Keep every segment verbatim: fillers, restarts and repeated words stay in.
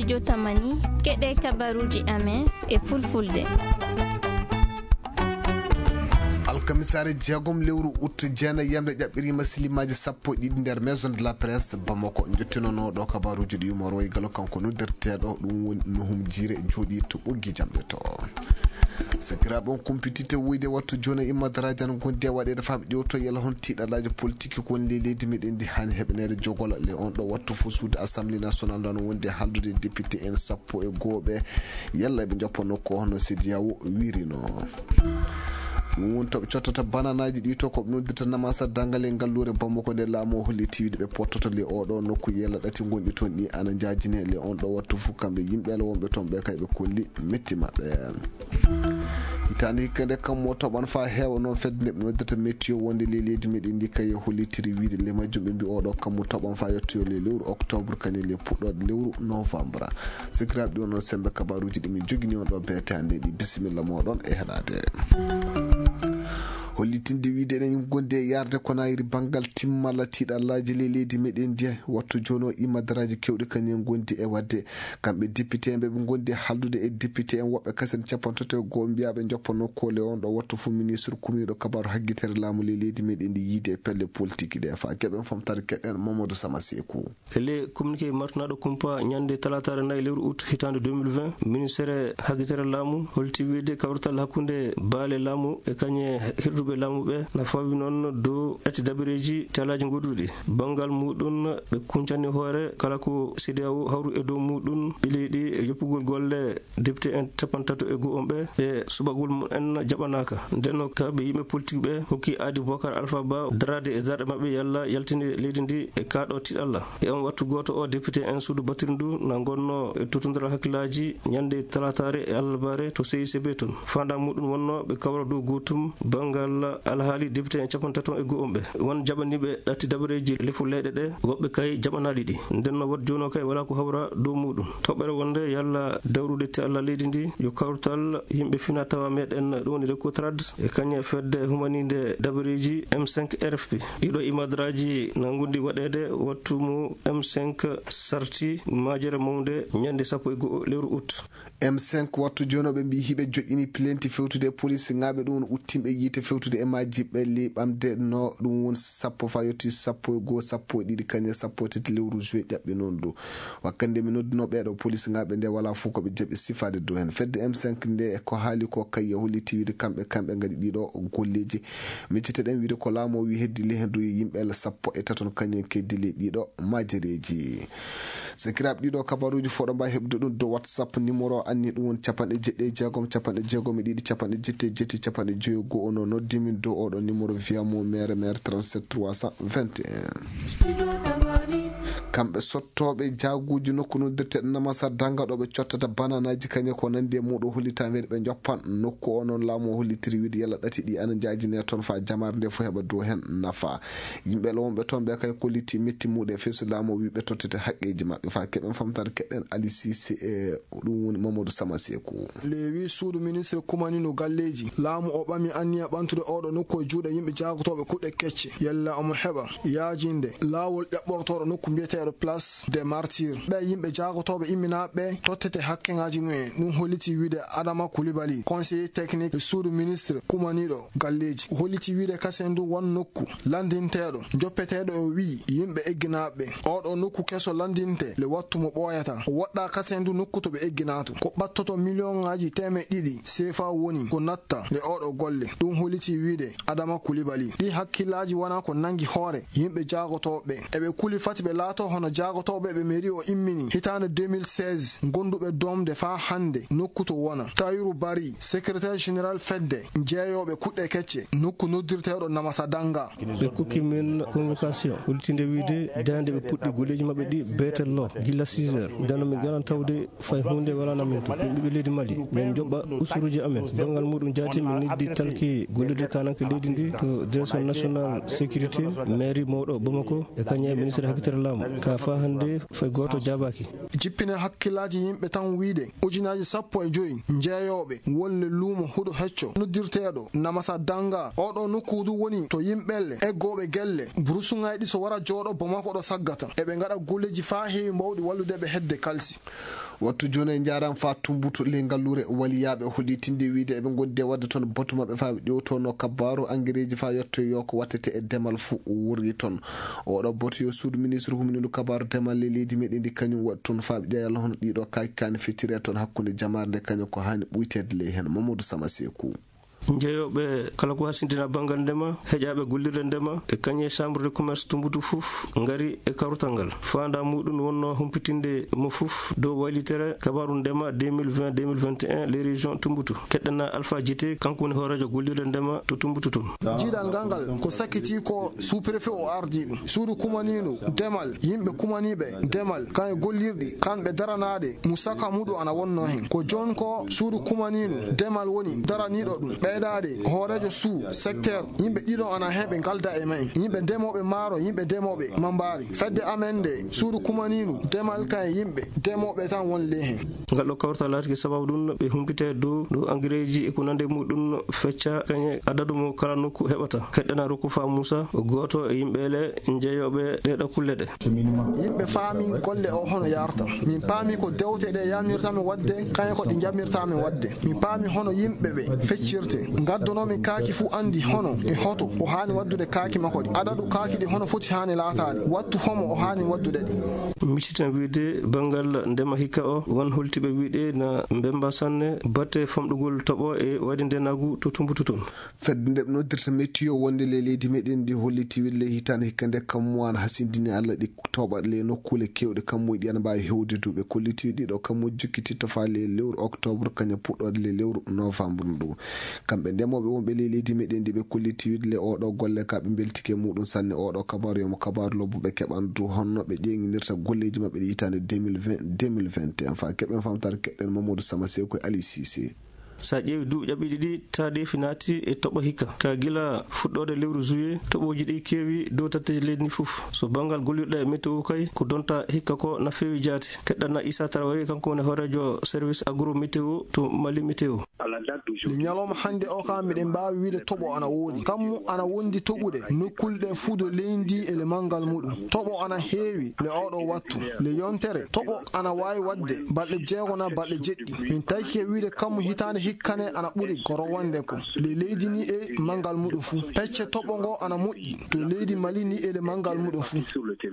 studio tamani keɗe kabaruji amen e fulfulde. alkamisare jeegom lewru août jeena yamre ƴaɓɓirima silimaji sappo ɗiɗi nder maison de la presse Bamako jottinono ɗo kabaruji ɗi yumaro e galo kanko nodderteɗo ɗum woni Nuhum Jire jooɗi to ɓoggi jamɗe to sakiraɓe on compétité wuyde wattu joni imma darajan gondi e waɗede faaɓe ƴewto yala hon tiiɗalaji politique ko woni leydi meɗen ndi hani heɓanede jogola le on ɗo wattu fo suude assemblée nationale ɗon wonde haldude député en sappo e gooɓe yalla ɓe joppanno ko hono Sidiyawo wirino ɗum woni toɓe cottata bananaji ɗi to koɓe noddirta namasa dangal e ngallure Bamako nde laamu holli tiwiɗe ɓe pottoto le oɗo nokku yella ɗati gonɗi toon ɗi ana jajine le on ɗo wattu fof kamɓe yimɓele wonɓe toon ɓe kay ɓe kolli metti maɓɓe hitande hikka nde kam mo toɓan fa heewa noon fedde nde ɓe noddirta météo wonde le leydi meɗen ndi kay hollitiri wiide le majjum ɓe mbi oɗo kam mo toɓan fa yettoyo le lewru octobre kañum le puɗɗode lewru novembre sikiraɓe ɗi on noon sembe kabaruji ɗi min jogini on ɗo beete hande ɗi bisimilla moɗon e heɗade hollitinde wiide eɗen gonde e yarde konayiri banggal timmala tiiɗallaji le leydi meɗen ndi wattu joni o imadaraji kewɗi kañum gondi e wadde kamɓe député en ɓe ɓe gondi e haldude e député en woɓɓe kasen capantato e goo mbiyaɓe joppanno kole on ɗo wattu fo ministre kumiɗo kabaru hagguitere laamu le leydi meɗen ndi yiide e pelle politique ɗe fa keɓen famtare keɗen Mamadou Sama Sekou ele communiqué martanaɗo kumpa ñande talatare nayyi lewru août hitande deux mille vingt ministére hagguitere laamu holti wiide kawrital hakkude baale laamu e kañe hirduɓe laamuɓe na fawi noon dow ɗati dabireji talaji goduɗi bangal muɗum ɓe kuncani hoore kala ko C D A O hawru e dow muɗum ɓileɗi e yoppugol golle député en capantato e goo on ɓe e suɓagol mum en jaɓanaka ndenno kaɓe yimɓe politique ɓe hokki Adi Bocar Alpha Ba darade e darɗe mabɓe yalla yaltinde leydi ndi e kaɗo tiɗalla e on wattu goto o député en suudu batiri ndu na gonno e totodira hakkillaji ñande talatare e allahbare to C I C B toon fanda muɗum wonno ɓe kawra dow gotum bangal alhaali député en capantato e goo on ɓe won jaɓaniɓe ɗatti dabareji lefu leyɗe ɗe woɓɓe kay jaɓanaɗi ɗi ndenno wat joni o kay wala ko hawra dow muɗum toɓɓere wonde yalla dawrude te Allah leydi ndi yo kawrutal yimɓe fina tawa meɗen ɗum woni recotrad e kañe fedde humanide dabareji M cinq R F P ɗiɗo imadaraji na gondi waɗede wattu mu M cinq sarti majere mawde ñande sappo e goo lewru août M cinq wattu joni ɓe mbi hiɓe joƴƴini plainte fewtude e police ŋaɓe ɗum uttimɓe yiite fewtude e majji ɓelli ɓamde no ɗum woni sappo fa yetti sappo e goho sappo e ɗiɗi kañe sappo e tati lewru juillet ƴaɓɓe noon ɗo wakkande mi noddino ɓeɗo police ŋaɓe nde wala fof koɓe jaɓi sifade dow hen fedde M cinq nde ko haali ko kay holliti wiide kamɓe kamɓe gadi ɗiɗo golleji micciteɗen wiide ko laamu o wi heddili hen dow yimɓele sappo e taton kañen keddili ɗiɗo majereji sakiraɓe ɗiɗo kabaruji foɗo mbawi heɓde ɗum dow WhatsApp numéro anni ɗum woni capanɗe jeɗɗi e jeegom capanɗe jeegom e ɗiɗi capanɗe jetti e jetti capanɗe joyi e goho ono noddimin dow oɗo numéro wiyamo maire maire trente-sept trois cent vingt et un kamɓe sottoɓe jaaguji nokku noddirteɗe namasa danga ɗo ɓe cottata bananaji kañe ko nandi e muɗum hollitami weɗe ɓe joppan nokku o noon laamu o hollitiri wiide yalla ɗati ɗi ana jajine toon fa jamare nde fo heɓa dow hen nafa yimɓe wonɓe toon ɓe kay kolliti metti muɗum e feeso laamu o wi ɓe tottete haqqeji mabɓe fa keɓen famtade keɗen Ali Cissé e ɗum woni Mamadou Sama Sekou lewi suudu ministre kumanino galleji laamu o ɓami anniya ɓantude oɗo nokku e juuɗe yimɓe jagotoɓe kuɗɗe kecce yalla omo heɓa yaajinde laawol ƴaɓɓortoɗo nokku mbiyeteɗo place des martyrs ɓe yimɓe jagotoɓe imminaɓe tottete hakkeŋaji mumen ɗum holliti wiide Adama Coulibaly conseiller technique e suudu ministre kumaniɗo galleji holliti wiide kasen du won nokku landinteɗo joppeteɗo o wi yimɓe egginaɓe oɗo nokku keso landinte le wattu mo ɓoyata o waɗɗa kasen du nokku to ɓe egginato ko ɓattoto million ngaji teme ɗiɗi C F A woni ko natta le oɗo golle ɗum holliti wiide Adama Coulibaly ɗi hakkillaji wona ko nangi hoore yimɓe jagotoɓe eɓe kuli fati ɓe laato hono jagotoɓe ɓe mairie o immini hitande deux mille seize gonduɓe domde fa hande nokku to wona Tayiru Bari secrétaire général fedde jeeyoɓe kuɗɗe kecce nokku noddirteɗo Namasa Danga ɓe kokki min convocation hultinde wiide dande ɓe puɗɗi golleji mabɓe ɗi beetello gilla six heures dano min garan tawde fay hunde walana min to ɓiɓɓe leydi Mali min joɓɓa usuruji amen bangal muɗum jaati min niddi talki gollude kananke leydi ndi to direction national sécurité mairie mawɗo Bamako e kañe ministre haggitere laamu ka fa hande fay goto jabaki jippine hakkillaji yimɓe tan wiide ujunaji sappo e joyi jeeyoɓe wolle luumo huɗo hecco noddirteɗo Namasa Danga oɗo nokku du woni to yimɓelle eggoɓe gelle brusuŋayɗi so wara jooɗo Bamako ɗo saggata eɓe gaɗa golleji fa heewi mbawɗi walludeɓe hedde kalsi wattu joni en jaran fa tumbuto le ngallure waliyaɓe hollitinde wiide eɓe gonde wadde toon botu mabɓe fa ƴewtono kabaru engrais fa yetto yo ko wattete e demal fu wurri toon oɗo botu yo suudu ministre humindu kabaru demal le leydi meɗen ndi kañum waɗi toon fa ƴeyal hono ɗiɗo kaki kani fettire toon hakkude jamarde kañum ko hani ɓuytede ley hen Mamadou Samasekou jeeyoɓe kala ko hasindina banggal ndema heƴaɓe gollirde ndema e kañe chambre de commerce tumbutu fof ngari e karutal ngal fanda muɗum wonno humpitinde mo fof dow waylitere kabaru ndema deux mille vingt deux mille vingt et un les régions tumbutu keɗɗana Alpha Djité kanko woni horajo gollirde ndema to tumbutu toon jiiɗal ngal ko sakkiti ko sous préfet o ardiɗo suudu kumanino demal yimɓe kumaniɓe demal kan e gollirɗi kamɓe daranaɗe musaka muɗum ana wonno hen ko jon ko suudu kumanino demal woni daraniɗo ɗum ɓeydade horejo sous secteur yimɓe ɗiɗo ana heɓe galda e may yimɓe demoɓe maaro yimɓe demoɓe mambari fedde amen nde suudu kumaninu demal kay yimɓe demoɓe tan won le hen ngal ɗo kawrata laatiki sababu ɗum ɓe humpite dow dow engrais ji e ko nande muɗum fecca kañe adadu mo kala nokku heɓata keɗɗana Rokku Fa Moussa goto e yimɓele jeeyoɓe ɗeɗo kulle ɗe yimɓe faami golle o hono yarta min paami ko dewteɗe yamirtami wadde kañe ko ɗi jamirtami wadde mi paami hono yimɓeɓe feccirte gaddonomi kaaki fu andi hono e hoto o hani waddude kaaki makko ɗi adadu kaaki ɗi hono foti hani laataɗi wattu homo o hani waddude ɗi miccitan wiide banggal ndema hikka o won holtiɓe wiide na mbemba sanne batte famɗugol toɓo e waɗi ndenagu to tumbutu toon fedde nde ɓe noddirta météo wonde le leydi meɗen ndi holliti wille hitande hikka nde kammuwana hasindini Allah ɗi toɓa le nokkule kewɗe kammuji ɗi ana mbawi hewde duuɓe kolliti ɗiɗo kammuji jukkititta fa le lewru octobre kañum puɗɗode le lewru novembre ndu kamɓe ndemoɓe wonɓe le leydi meɗen ndi ɓe kolliti widle oɗo golle ka ɓe beltike muɗum sanne oɗo kabaru yomo kabaru lobbo ɓe keɓandu honno ɓe ƴeŋinirta golleji mabɓe ɗe hitande deux mille vingt deux mille vingt et un fa keɓen famtare keɗɗen Mamadou Samasekou e Ali Cissé sa ƴeewi duuɓi ƴaɓɓiɗi ɗi taadefi naati e toɓo hikka ka gila fuɗɗode lewru juillet toɓoji ɗi keewi dow tatteji leydi ndi fof so banggal gollirɗa e météo kay ko donta hikka ko na feewi jaati keɗɗanna Issa Traoré kanko woni horejo service agro météo to Mali météo le ñalawma hande o kam miɗen mbawi wiide toɓo ana woodi kammu ana wondi toɓuɗe nokkulɗe fuudo leydi e le mangal muɗum toɓo ana heewi le oɗo wattu le yontere toɓo ana wawi wadde balɗe jeegona balɗe jeɗɗi min tawki e wiide kammu hitande hikkane ana ɓuri ko rowande ko le leydi ni e mangal muɗum fuu pecce toɓo ngo ana moƴƴi to leydi Mali ni e le mangal muɗum fuu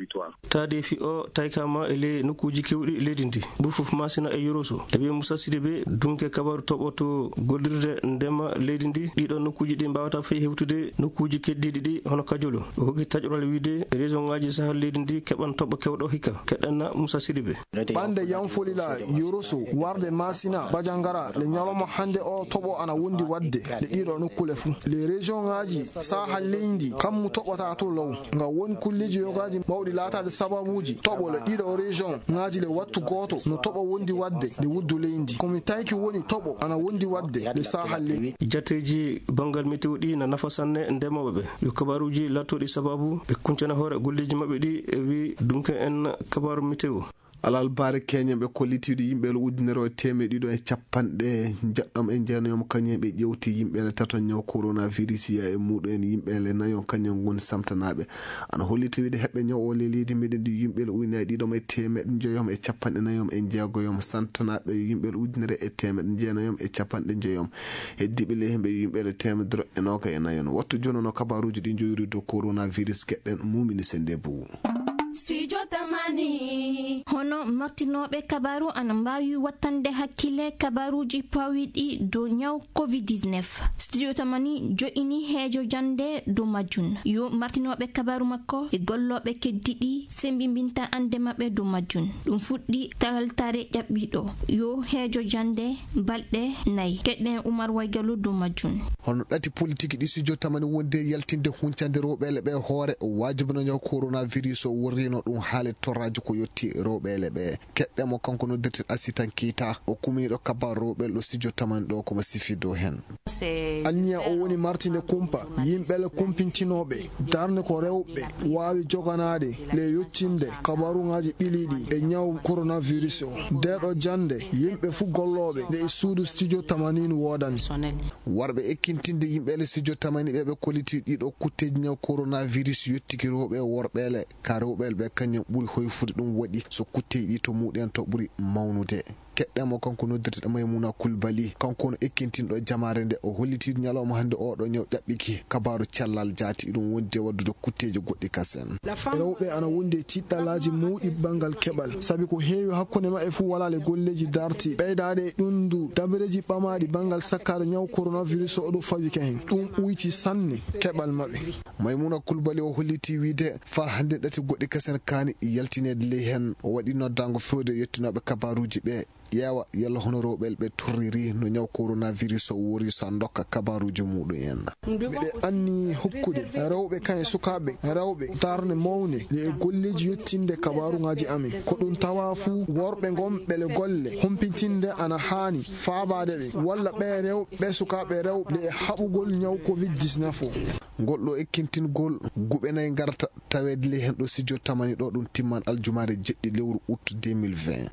taadefi o taykama e le nokkuji kewɗi leydi ndi ɓuri fof masina e yoroso e ɓe Moussa Sidibé dunke kabaru toɓo to gollirde ndema leydi ndi ɗiɗo nokkuji ɗi mbawata fey hewtude nokkuji keddiɗi ɗi hono Kajolo o hokki taƴorol wiide région ngaji sahal leydi ndi keɓan toɓo kewɗo hikka keɗɗanna Moussa Sidibé bande yanfolila yoroso warde masina Badiangara le ñalawma hande o toɓo ana wondi wadde le ɗiɗo nokkule fuu les région ngaji sahal leydi kammu toɓota to law nga woni kulleji yogaji mawɗi laatade sababuji toɓo le ɗiɗo région ngaji le wattu goto no toɓo wondi wadde le wuddu leydi komi tawki woni toɓo ana wondi wadde le sahal leydi jateji bangal météo ɗi na nafa sanne ndemoɓe ɓe yo kabaruji lattoɗi sababu ɓe kuncana hoore golleji mabɓe ɗi e wi dunke en kabaru météo alal baare keñe ɓe kollitiɗo yimɓele ujunere o temeɗe ɗiɗo e capanɗe jaɗɗom e jeenoyom kañum ɓe ƴewti yimɓele tato ñaw coronavirus ya e muɗum yimɓele nayo kañum goni samtanaɓe ana holliti wiide heɓɓe ñaw o le leydi meɗen ndi yimɓele ujunere ɗiɗom e temeɗe jeeyom e capanɗe nayom e jeegoyom santanaɓe yimɓele ujunere e temeɗe jeenayom e capanɗe jeeyom heddiɓe le hemɓe yimɓele temedere e noga e nayon wattu joni no kabaruji ɗi joyiri dow coronavirus keɗɗen mumini sende bou studio tamani hono martinoɓe kabaru ana mbawi wattande hakkille kabaruji pawiɗi dow nyaw covid dix-neuf studio tamani jo'ini heejo jande dow majjun yo martinoɓe kabaru makko e golloɓe keddiɗi sembimbinta ande mabɓe dow majjun ɗum fuɗɗi taltare ƴaɓɓiɗo yo heejo jande balɗe nayyi keɗɗen Oumar Waygalou dow majjun hono ɗati politique ɗi studio tamani wonde yaltinde huncande rewɓele ɓe hoore wajibi no nyaw coronavirus o worrino ɗum haale torraji ko yetti rewɓele ɓe keɗɗemo kanko noddirte Asitan Keita o kuminiɗo kabar rewɓel ɗo studio tamani ɗo komo sifi dow hen alniya o woni martinde kumpa yimɓele kumpintinoɓe darne ko rewɓe wawi joganade le yettinde kabaruŋaji ɓiliɗi e ñaw coronavirus o ndeɗo jande yimɓe fu golloɓe nde e suudu studio tamaninu wodani warɓe ekkintinde yimɓele studio tamani ɓe ɓe kolliti ɗiɗo kutteji ñaw coronavirus yettiki rewɓe worɓele ka rewɓe rewɓe ɓe kañum ɓuri hoyfude ɗum waɗi so kutteyiɗi to muɗen to ɓuri mawnude keɗɗemo kanko noddirteɗo Maimouna Coulibaly kanko no ekkintinɗo jamare nde o holliti ñalawma hande oɗo ñaw ƴaɓɓiki kabaru cellal jaati ɗum wondi e waddude kutteji goɗɗi kasen rewɓe ana wondi e tiɗɗalaji mawɗi bangal keɓal saabi ko heewi hakkunde maɓɓe fuu wala le golleji darti ɓeydade ɗundu dabareji ɓamaɗi bangal sakkade ñaw coronavirus o ɗo fawi ka hen ɗum ɓuyti sanne keɓal maɓɓe Maimouna Coulibaly o holliti wiide fa hande ɗati goɗɗi kasen kaani yaltinede ley hen o waɗi noddago fewde yettinoɓe kabaruji ɓe yewa yalla hono rewɓe ɓe turriri no ñaw coronavirus o wori so dokka kabaruji muɗum en ɓeɗe anni hokkude rewɓe kan e sukaɓe rewɓe darne mawne le golleji yettinde kabaruŋaji amen ko ɗum tawa fuu worɓe gonɓele golle humpitinde ana hani faabade ɓe walla ɓe rewɓe sukaɓe rewɓe le haɓugol ñaw covid dix-neuf o ngol ɗo ekkintingol guɓenayi garta tawede le hen ɗo studio tamani ɗo ɗum timman aljumare jeɗɗi lewru août deux mille vingt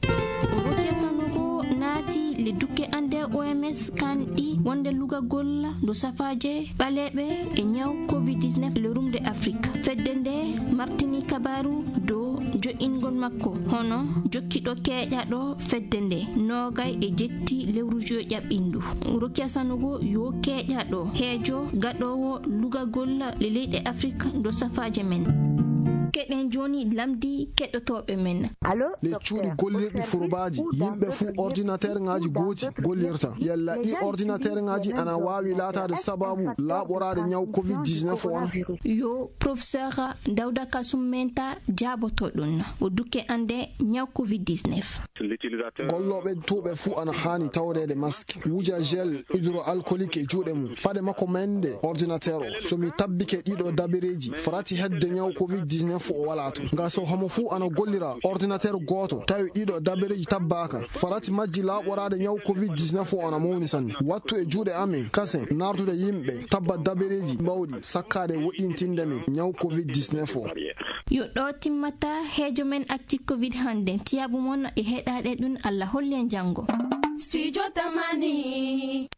naati le dukke ande O M S kan ɗi wonde lugagol do safaje ɓaleɓe e ñaw covid dix-neuf le rumde Afrique fedde nde martini kabaru do jo'ingol makko hono jokkiɗo keƴaɗo fedde nde nogay e jetti lewru jo ƴaɓɓindu Rokia Sanogo yo keƴaɗo heejo gaɗowo lugagol le leyɗe Afrique do safaje men keɗen joni lamdi keɗotoɓe men le cuuɗi gollirɗi furubaji yimɓe fuu ordinateur ngaji gooti gollirta yalla ɗi ordinateur ngaji ana wawi latade sababu laɓorade ñaw covid dix-neuf on yo professeur Dawda Kasum Menta jaboto ɗum o dukke ande ñaw covid dix-neuf golloɓe tuɓe fuu ana hani tawrede masque wuja gel hydroalcoolique e juuɗe mum fade makko mende ordinateur o somi tabbike ɗiɗo dabireji farati hedde ñaw covid dix-neuf o wala to nga so homo fuu ana gollira ordinateur goto tawi ɗiɗo dabireji tabbaka farati majji laɓorade ñaw covid dix-neuf o ana mawni sanne wattu e juuɗe amen kasen nartude yimɓe tabba dabireji mawɗi sakkade woɗɗintinde men ñaw covid dix-neuf o yo ɗo timmata heejo men acti covid hande tiyabu mon e heɗade ɗum Allah holli en jango studio tamani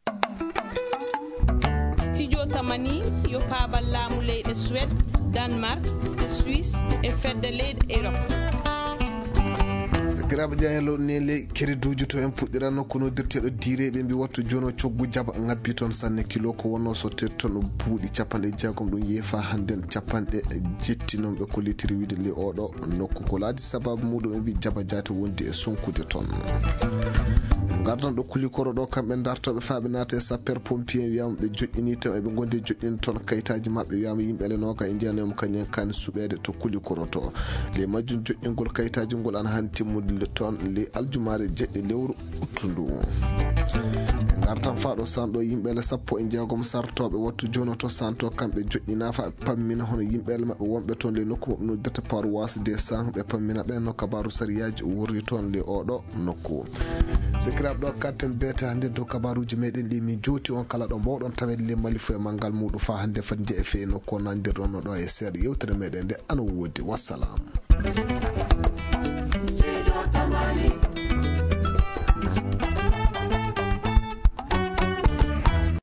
studio tamani yo paabal laamu leyɗe Suède Danemark Suisse e fedde leyɗe Europe sakiraɓe ƴayelo ne ley keriduji to en puɗɗiranno ko noddirteɗo direɓe mbi wattu joni o coggu jaba ngabbi toon sanne kilo ko wonno so tetton ɗum buuɗi capanɗe jeegom ɗum yeefa hannden capanɗe jetti noon ɓe kollitiri wiide le oɗo nokku ko laadi sababu muɗum ɓe mbi jaba jaati wondi e sonkude toon gardan ɗo kulikoro ɗo kamɓe dartoɓe faaɓe naata e sapeur pompier wiyama ɓe joƴƴini taw eɓe gondi joƴƴini toon kayitaji mabɓe wiyama yimɓe le noga e ndiyanoma kañen kani suɓede to kulikoro to le majjum joƴƴingol kayitaji ngol ana hani timmude le toon le aljumare jeɗɗi lewru uttundu e gartan faɗo sanɗo yimɓele sappo e jeegom sartoɓe wattu joni to santo kamɓe joƴƴina fa ɓe pammina hono yimɓele mabɓe wonɓe toon le nokku mabɓe noddata paroisse des sang ɓe pammina ɓe no kabaru sariyaji wurri toon le oɗo nokku sikiraɓe ɗo katten beete hannde dow kabaruji meɗen ɗi min jooti on kala ɗo mbawɗon tawede le malifo e manggal muɗum fa hannde fati je e fewi nokku nandirɗonno ɗo e seeɗa yewtere meɗen nde ana woodi wassalam. Studio Tamani.